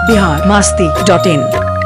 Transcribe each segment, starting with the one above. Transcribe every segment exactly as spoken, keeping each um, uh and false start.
Bihar Masti dot in.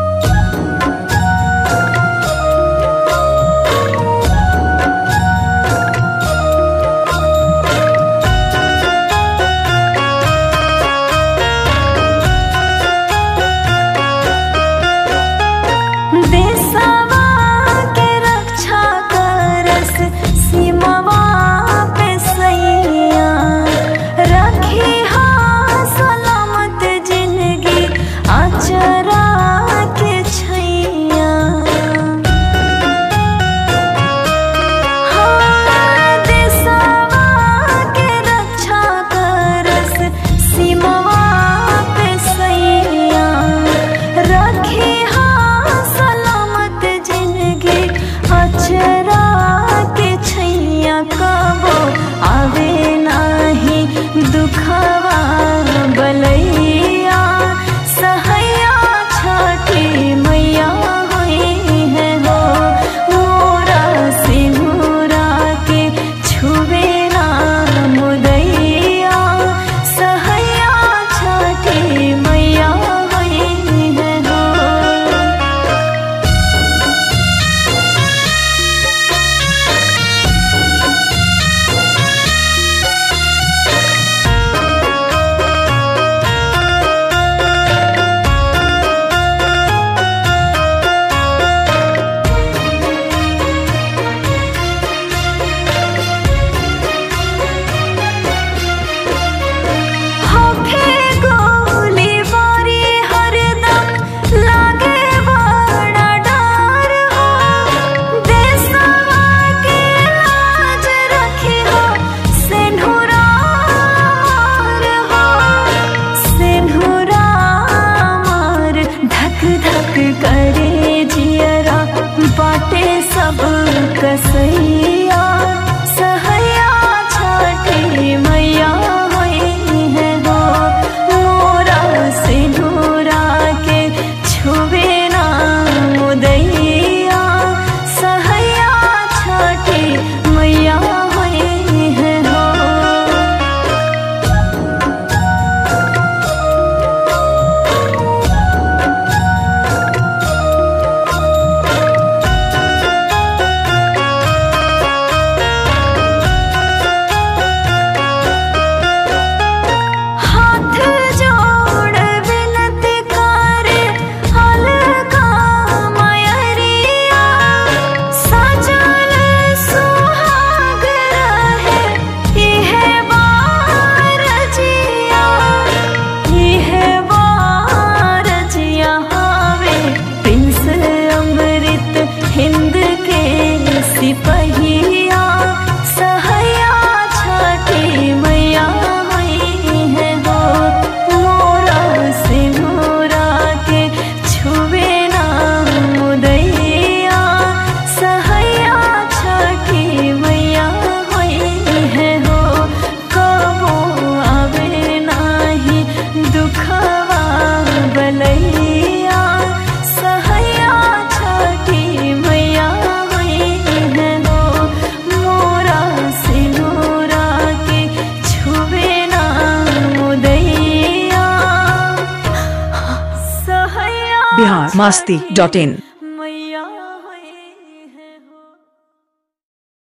बाटे सब कसैया सहैया छठी मैया होई है हो। मोरा सिंदूरा के छुबे ना मुदैया सहैया छठी मैया होई है हो। सिपहिया सहैया छठी मैया होई है हो। मोरा सिंदूरा के छुबे ना मुदैया सहैया छठी मैया होई है हो। कबो आवे नाही दुखवा बलैया सहैया छठी मैया बिहार मस्ती डॉट इन।